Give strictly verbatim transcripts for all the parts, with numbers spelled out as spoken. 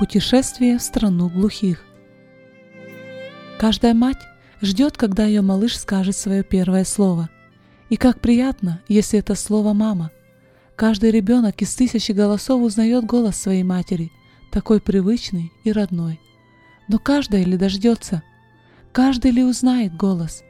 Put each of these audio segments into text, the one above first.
Путешествие в страну глухих. Каждая мать ждет, когда ее малыш скажет свое первое слово. И как приятно, если это слово «мама». Каждый ребенок из тысячи голосов узнает голос своей матери, такой привычный и родной. Но каждая ли дождется? Каждый ли узнает голос?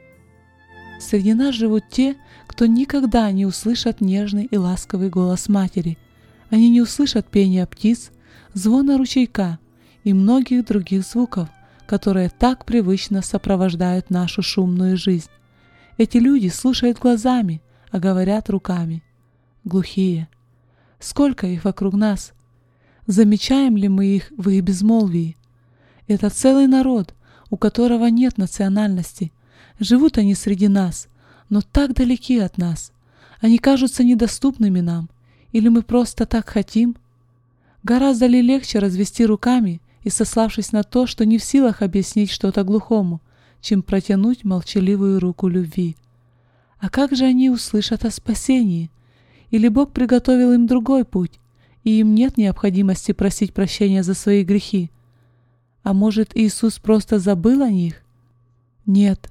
Среди нас живут те, кто никогда не услышат нежный и ласковый голос матери. Они не услышат пения птиц, звона ручейка и многих других звуков, которые так привычно сопровождают нашу шумную жизнь. Эти люди слушают глазами, а говорят руками. Глухие. Сколько их вокруг нас? Замечаем ли мы их в их безмолвии? Это целый народ, у которого нет национальности. Живут они среди нас, но так далеки от нас. Они кажутся недоступными нам. Или мы просто так хотим? Гораздо ли легче развести руками и, сославшись на то, что не в силах объяснить что-то глухому, чем протянуть молчаливую руку любви? А как же они услышат о спасении? Или Бог приготовил им другой путь, и им нет необходимости просить прощения за свои грехи? А может, Иисус просто забыл о них? Нет,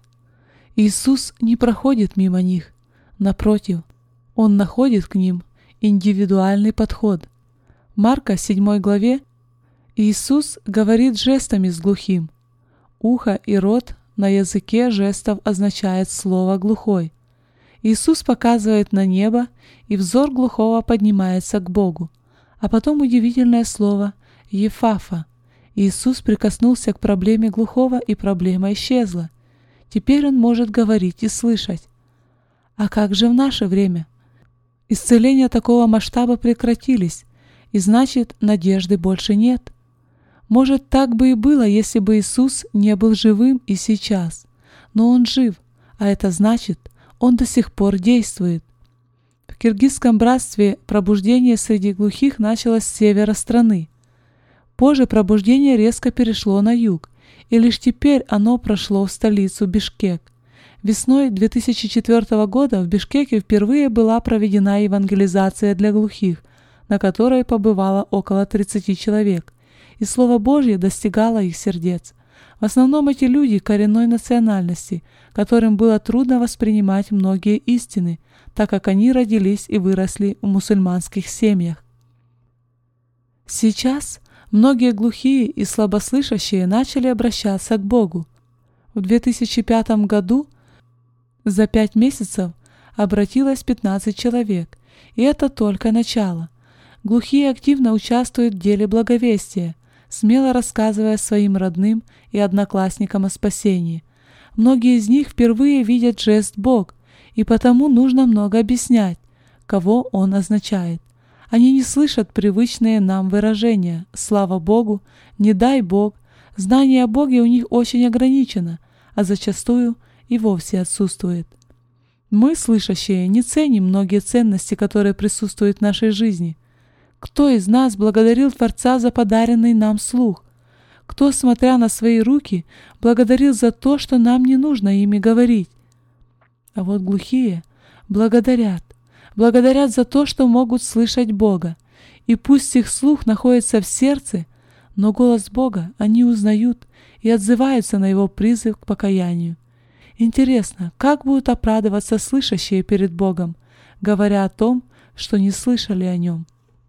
Иисус не проходит мимо них. Напротив, Он находит к ним индивидуальный подход. В Марка седьмой главе Иисус говорит жестами с глухим. Ухо и рот на языке жестов означает слово «глухой». Иисус показывает на небо, и взор глухого поднимается к Богу. А потом удивительное слово «ефафа». Иисус прикоснулся к проблеме глухого, и проблема исчезла. Теперь он может говорить и слышать. А как же в наше время? Исцеления такого масштаба прекратились, и значит, надежды больше нет. Может, так бы и было, если бы Иисус не был живым и сейчас. Но Он жив, а это значит, Он до сих пор действует. В киргизском братстве пробуждение среди глухих началось с севера страны. Позже пробуждение резко перешло на юг, и лишь теперь оно прошло в столицу Бишкек. Весной две тысячи четвёртого года в Бишкеке впервые была проведена евангелизация для глухих, на которой побывало около тридцати человек, и Слово Божье достигало их сердец. В основном эти люди коренной национальности, которым было трудно воспринимать многие истины, так как они родились и выросли в мусульманских семьях. Сейчас многие глухие и слабослышащие начали обращаться к Богу. В две тысячи пятом году за пять месяцев обратилось пятнадцать человек, и это только начало. Глухие активно участвуют в деле благовестия, смело рассказывая своим родным и одноклассникам о спасении. Многие из них впервые видят жест «Бог», и потому нужно много объяснять, кого он означает. Они не слышат привычные нам выражения «слава Богу», «не дай Бог». Знание о Боге у них очень ограничено, а зачастую и вовсе отсутствует. Мы, слышащие, не ценим многие ценности, которые присутствуют в нашей жизни. Кто из нас благодарил Творца за подаренный нам слух? Кто, смотря на свои руки, благодарил за то, что нам не нужно ими говорить? А вот глухие благодарят. Благодарят за то, что могут слышать Бога. И пусть их слух находится в сердце, но голос Бога они узнают и отзываются на Его призыв к покаянию. Интересно, как будут обрадоваться слышащие перед Богом, говоря о том, что не слышали о Нем?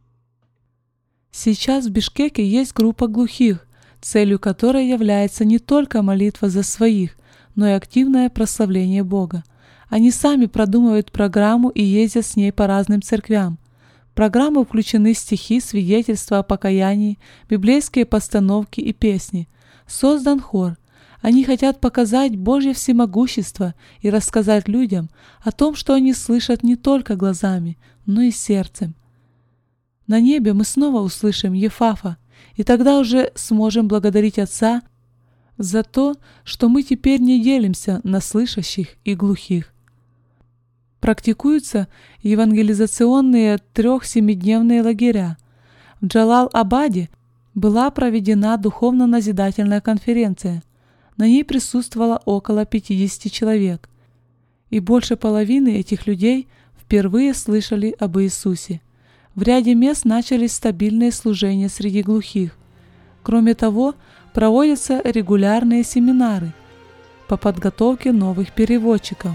Сейчас в Бишкеке есть группа глухих, целью которой является не только молитва за своих, но и активное прославление Бога. Они сами продумывают программу и ездят с ней по разным церквям. В программу включены стихи, свидетельства о покаянии, библейские постановки и песни. Создан хор. Они хотят показать Божье всемогущество и рассказать людям о том, что они слышат не только глазами, но и сердцем. На небе мы снова услышим Ефафа, и тогда уже сможем благодарить Отца за то, что мы теперь не делимся на слышащих и глухих. Практикуются евангелизационные трех-семидневные лагеря. В Джалал-Абаде была проведена духовно-назидательная конференция. На ней присутствовало около пятидесяти человек, и больше половины этих людей впервые слышали об Иисусе. В ряде мест начались стабильные служения среди глухих. Кроме того, проводятся регулярные семинары по подготовке новых переводчиков.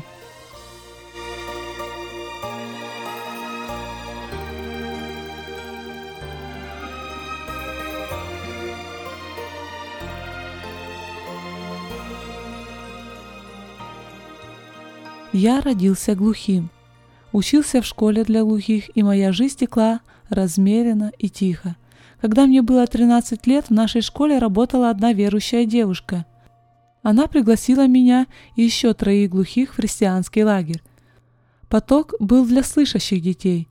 Я родился глухим, учился в школе для глухих, и моя жизнь текла размеренно и тихо. Когда мне было тринадцать лет, в нашей школе работала одна верующая девушка. Она пригласила меня и еще троих глухих в христианский лагерь. Поток был для слышащих детей.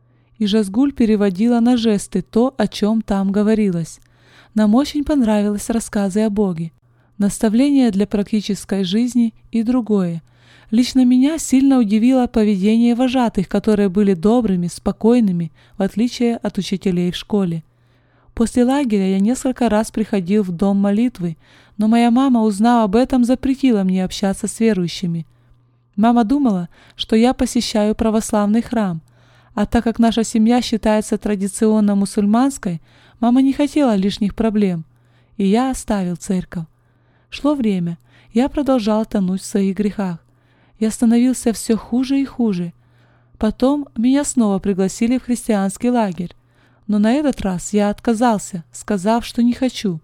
И Жазгуль переводила на жесты то, о чем там говорилось. Нам очень понравились рассказы о Боге, наставления для практической жизни и другое. Лично меня сильно удивило поведение вожатых, которые были добрыми, спокойными, в отличие от учителей в школе. После лагеря я несколько раз приходил в дом молитвы, но моя мама, узнав об этом, запретила мне общаться с верующими. Мама думала, что я посещаю православный храм, а так как наша семья считается традиционно мусульманской, мама не хотела лишних проблем, и я оставил церковь. Шло время, я продолжал тонуть в своих грехах. Я становился все хуже и хуже. Потом меня снова пригласили в христианский лагерь, но на этот раз я отказался, сказав, что не хочу.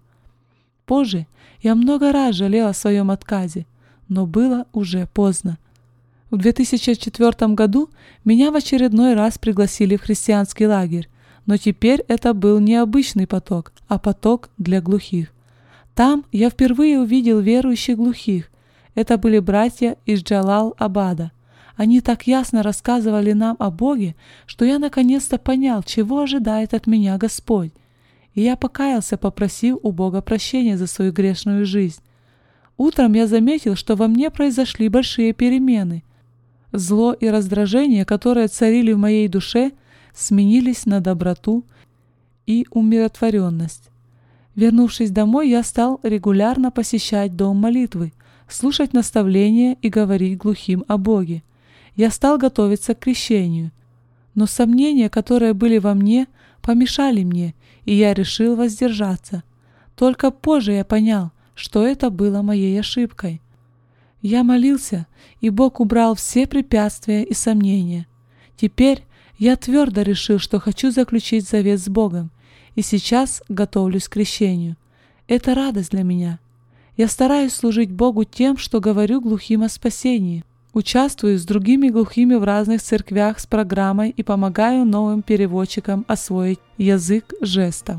Позже я много раз жалел о своем отказе, но было уже поздно. В две тысячи четвёртом году меня в очередной раз пригласили в христианский лагерь, но теперь это был не обычный поток, а поток для глухих. Там я впервые увидел верующих глухих. Это были братья из Джалал-Абада. Они так ясно рассказывали нам о Боге, что я наконец-то понял, чего ожидает от меня Господь. И я покаялся, попросив у Бога прощения за свою грешную жизнь. Утром я заметил, что во мне произошли большие перемены. Зло и раздражение, которые царили в моей душе, сменились на доброту и умиротворенность. Вернувшись домой, я стал регулярно посещать дом молитвы, слушать наставления и говорить глухим о Боге. Я стал готовиться к крещению, но сомнения, которые были во мне, помешали мне, и я решил воздержаться. Только позже я понял, что это было моей ошибкой. Я молился, и Бог убрал все препятствия и сомнения. Теперь я твердо решил, что хочу заключить завет с Богом, и сейчас готовлюсь к крещению. Это радость для меня. Я стараюсь служить Богу тем, что говорю глухим о спасении. Участвую с другими глухими в разных церквях с программой и помогаю новым переводчикам освоить язык жестов.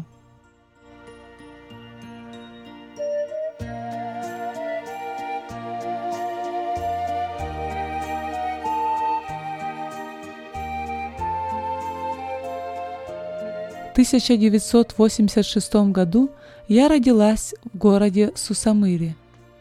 В тысяча девятьсот восемьдесят шестом году я родилась в городе Сусамыре.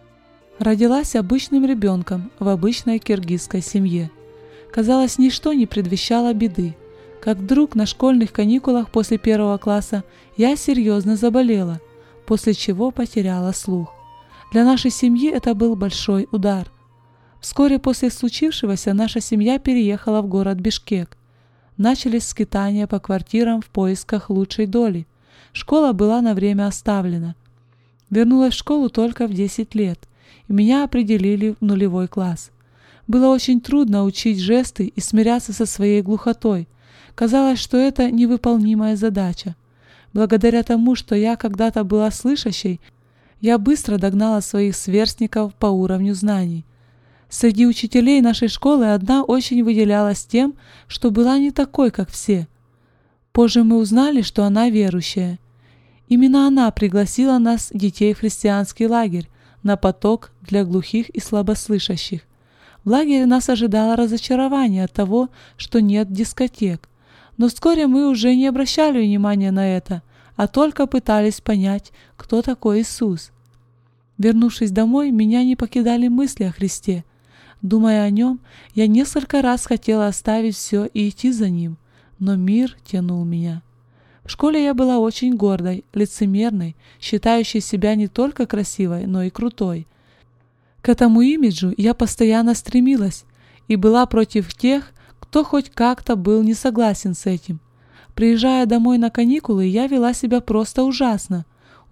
Родилась обычным ребенком в обычной киргизской семье. Казалось, ничто не предвещало беды. Как вдруг на школьных каникулах после первого класса я серьезно заболела, после чего потеряла слух. Для нашей семьи это был большой удар. Вскоре после случившегося наша семья переехала в город Бишкек. Начались скитания по квартирам в поисках лучшей доли. Школа была на время оставлена. Вернулась в школу только в десять лет, и меня определили в нулевой класс. Было очень трудно учить жесты и смиряться со своей глухотой. Казалось, что это невыполнимая задача. Благодаря тому, что я когда-то была слышащей, я быстро догнала своих сверстников по уровню знаний. Среди учителей нашей школы одна очень выделялась тем, что была не такой, как все. Позже мы узнали, что она верующая. Именно она пригласила нас, детей, в христианский лагерь, на поток для глухих и слабослышащих. В лагере нас ожидало разочарование от того, что нет дискотек. Но вскоре мы уже не обращали внимания на это, а только пытались понять, кто такой Иисус. Вернувшись домой, меня не покидали мысли о Христе. Думая о нем, я несколько раз хотела оставить все и идти за ним, но мир тянул меня. В школе я была очень гордой, лицемерной, считающей себя не только красивой, но и крутой. К этому имиджу я постоянно стремилась и была против тех, кто хоть как-то был не согласен с этим. Приезжая домой на каникулы, я вела себя просто ужасно.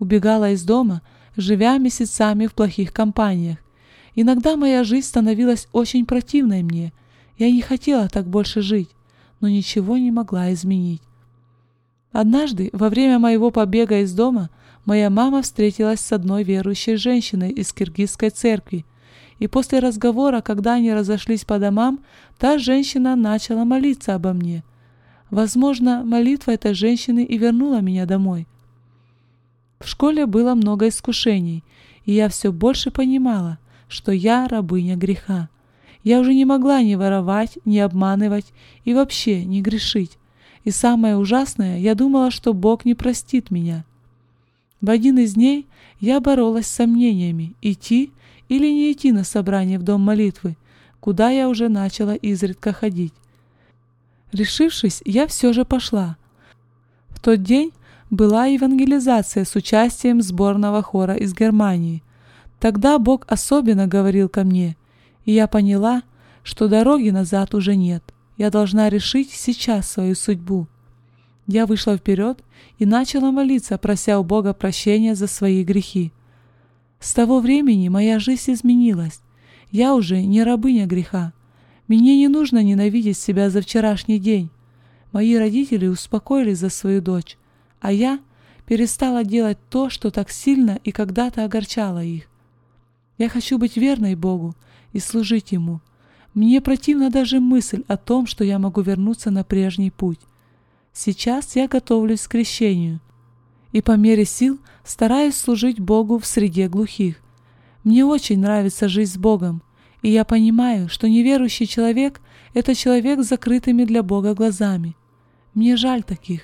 убегала из дома, живя месяцами в плохих компаниях. Иногда моя жизнь становилась очень противной мне. Я не хотела так больше жить, но ничего не могла изменить. Однажды, во время моего побега из дома, моя мама встретилась с одной верующей женщиной из киргизской церкви, и после разговора, когда они разошлись по домам, та женщина начала молиться обо мне. Возможно, молитва этой женщины и вернула меня домой. В школе было много искушений, и я все больше понимала, что я рабыня греха. Я уже не могла ни воровать, ни обманывать и вообще не грешить. И самое ужасное, я думала, что Бог не простит меня. В один из дней я боролась с сомнениями, идти или не идти на собрание в дом молитвы, куда я уже начала изредка ходить. Решившись, я все же пошла. В тот день была евангелизация с участием сборного хора из Германии. Тогда Бог особенно говорил ко мне, и я поняла, что дороги назад уже нет. Я должна решить сейчас свою судьбу. Я вышла вперед и начала молиться, прося у Бога прощения за свои грехи. С того времени моя жизнь изменилась. Я уже не рабыня греха. Мне не нужно ненавидеть себя за вчерашний день. Мои родители успокоились за свою дочь, а я перестала делать то, что так сильно и когда-то огорчало их. Я хочу быть верной Богу и служить Ему. Мне противна даже мысль о том, что я могу вернуться на прежний путь. Сейчас я готовлюсь к крещению и по мере сил стараюсь служить Богу в среде глухих. Мне очень нравится жизнь с Богом, и я понимаю, что неверующий человек – это человек с закрытыми для Бога глазами. Мне жаль таких.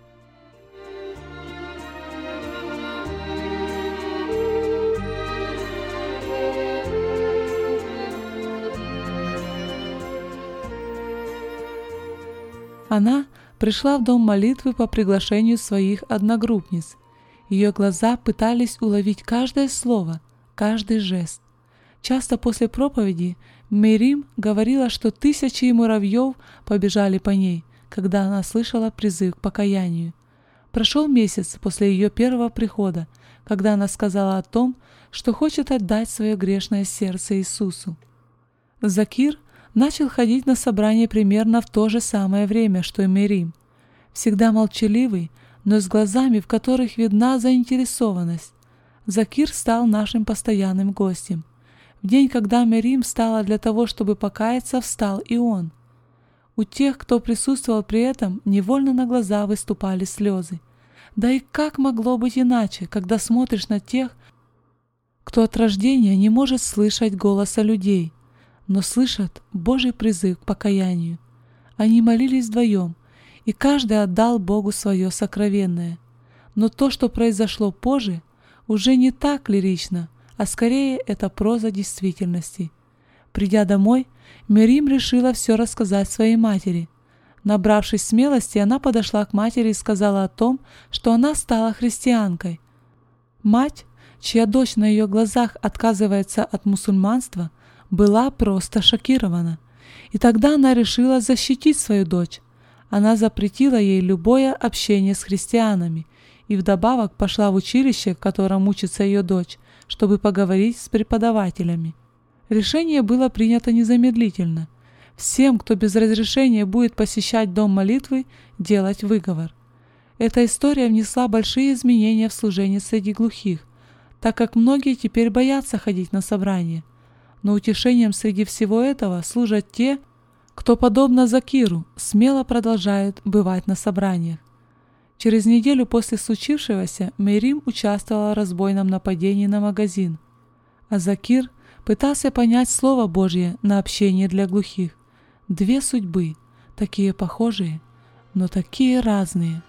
Она пришла в дом молитвы по приглашению своих одногруппниц. Ее глаза пытались уловить каждое слово, каждый жест. Часто после проповеди Мерим говорила, что тысячи муравьев побежали по ней, когда она слышала призыв к покаянию. Прошел месяц после ее первого прихода, когда она сказала о том, что хочет отдать свое грешное сердце Иисусу. Закир начал ходить на собрание примерно в то же самое время, что и Мерим. Всегда молчаливый, но с глазами, в которых видна заинтересованность. Закир стал нашим постоянным гостем. В день, когда Мерим встала для того, чтобы покаяться, встал и он. У тех, кто присутствовал при этом, невольно на глаза выступали слезы. Да и как могло быть иначе, когда смотришь на тех, кто от рождения не может слышать голоса людей, но слышат Божий призыв к покаянию. Они молились вдвоем, и каждый отдал Богу свое сокровенное. Но то, что произошло позже, уже не так лирично, а скорее это проза действительности. Придя домой, Мерим решила все рассказать своей матери. Набравшись смелости, она подошла к матери и сказала о том, что она стала христианкой. Мать, чья дочь на ее глазах отказывается от мусульманства, была просто шокирована. И тогда она решила защитить свою дочь. Она запретила ей любое общение с христианами и вдобавок пошла в училище, в котором учится ее дочь, чтобы поговорить с преподавателями. Решение было принято незамедлительно. Всем, кто без разрешения будет посещать дом молитвы, делать выговор. Эта история внесла большие изменения в служение среди глухих, так как многие теперь боятся ходить на собрания. Но утешением среди всего этого служат те, кто, подобно Закиру, смело продолжает бывать на собраниях. Через неделю после случившегося Мерим участвовала в разбойном нападении на магазин, а Закир пытался понять Слово Божье на общение для глухих. Две судьбы, такие похожие, но такие разные.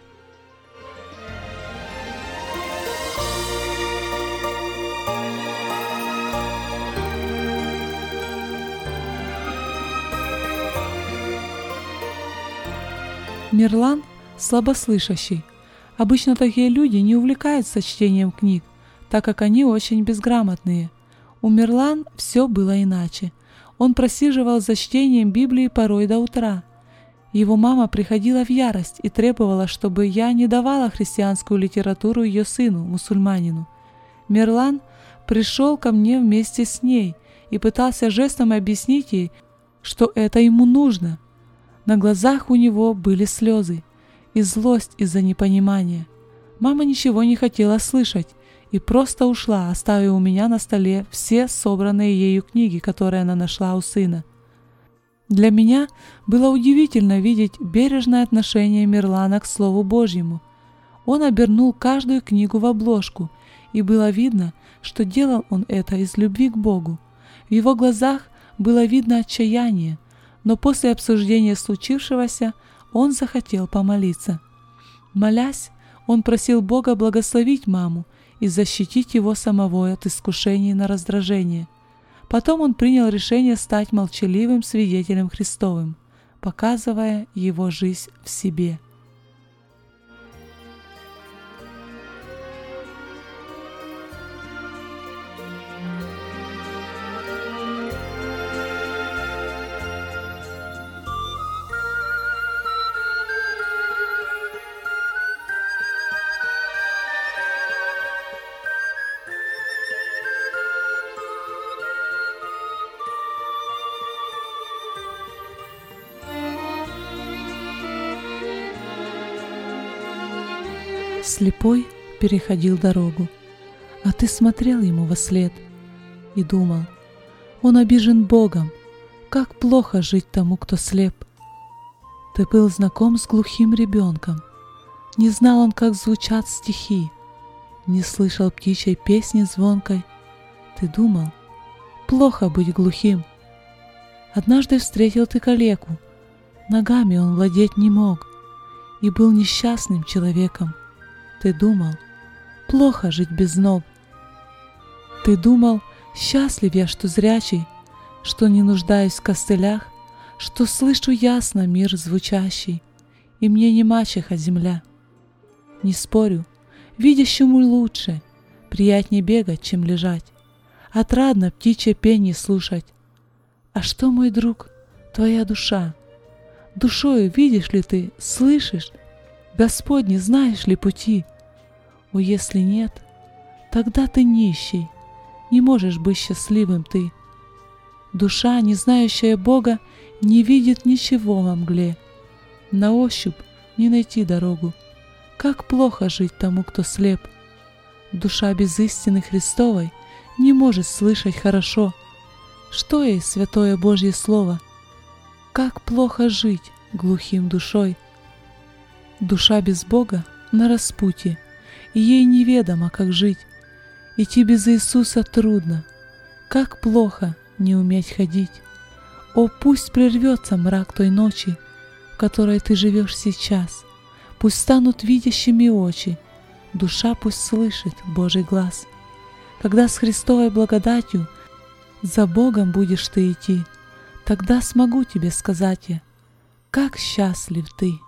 Мирлан слабослышащий. Обычно такие люди не увлекаются чтением книг, так как они очень безграмотные. У Мирлан все было иначе. Он просиживал за чтением Библии порой до утра. Его мама приходила в ярость и требовала, чтобы я не давала христианскую литературу ее сыну, мусульманину. Мирлан пришел ко мне вместе с ней и пытался жестом объяснить ей, что это ему нужно. На глазах у него были слезы и злость из-за непонимания. Мама ничего не хотела слышать и просто ушла, оставив у меня на столе все собранные ею книги, которые она нашла у сына. Для меня было удивительно видеть бережное отношение Мирлана к Слову Божьему. Он обернул каждую книгу в обложку, и было видно, что делал он это из любви к Богу. В его глазах было видно отчаяние, но после обсуждения случившегося он захотел помолиться. Молясь, он просил Бога благословить маму и защитить его самого от искушений на раздражение. Потом он принял решение стать молчаливым свидетелем Христовым, показывая его жизнь в себе. Слепой переходил дорогу, а ты смотрел ему вослед и думал: он обижен Богом, как плохо жить тому, кто слеп. Ты был знаком с глухим ребенком, не знал он, как звучат стихи, не слышал птичьей песни звонкой. Ты думал: плохо быть глухим. Однажды встретил ты калеку, ногами он владеть не мог и был несчастным человеком. Ты думал: плохо жить без ног. Ты думал: счастлив я, что зрячий, что не нуждаюсь в костылях, что слышу ясно мир звучащий, и мне не мачеха земля. Не спорю, видящему лучше, приятнее бегать, чем лежать, отрадно птичье пение слушать. А что, мой друг, твоя душа? Душою видишь ли ты, слышишь? Господни, знаешь ли пути? О, если нет, тогда ты нищий, не можешь быть счастливым ты. Душа, не знающая Бога, не видит ничего во мгле. На ощупь не найти дорогу. Как плохо жить тому, кто слеп. Душа без истины Христовой не может слышать хорошо. Что ей святое Божье Слово? Как плохо жить глухим душой. Душа без Бога на распутье, и ей неведомо, как жить. Идти без Иисуса трудно, как плохо не уметь ходить. О, пусть прервется мрак той ночи, в которой ты живешь сейчас. Пусть станут видящими очи, душа пусть слышит Божий глаз. Когда с Христовой благодатью за Богом будешь ты идти, тогда смогу тебе сказать я: как счастлив ты!